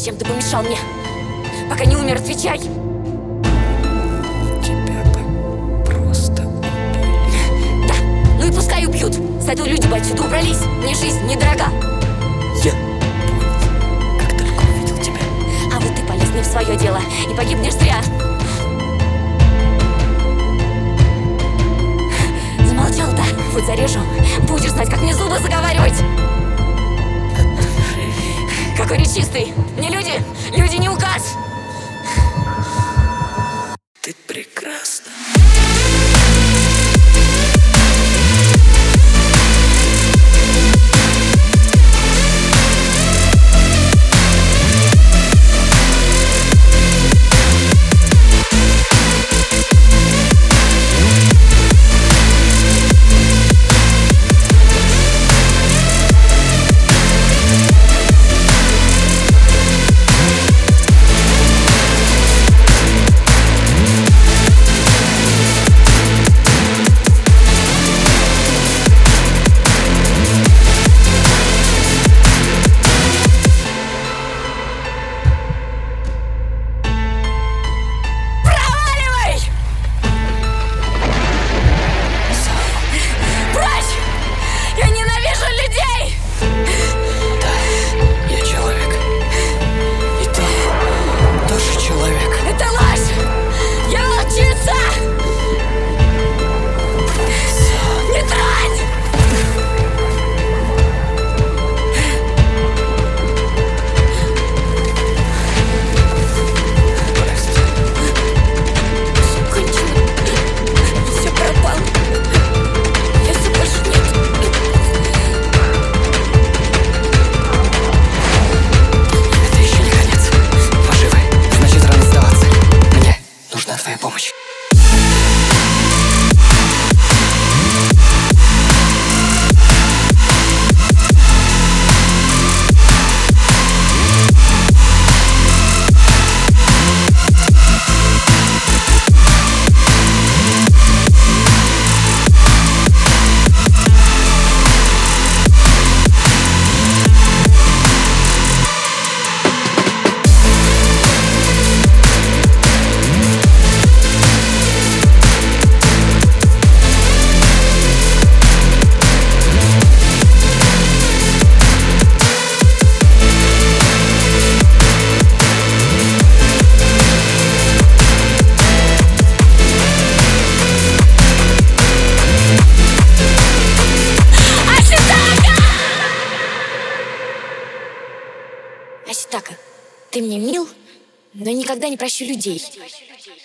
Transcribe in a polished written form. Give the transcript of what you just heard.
Зачем ты помешал мне? Пока не умер, отвечай. Тебя бы просто убили. Да, ну и пускай убьют. Зато люди бы отсюда убрались. Мне жизнь недорога. Я понял, как только увидел тебя. А вот ты полез не в свое дело и погибнешь зря. Замолчал, да? Вот зарежу. Будешь знать, как мне зубы заговаривать. Какой речистый. Не люди не указ. Ты прекрасна. Твоя помощь. Аситака, ты мне мил, но никогда не прощу людей.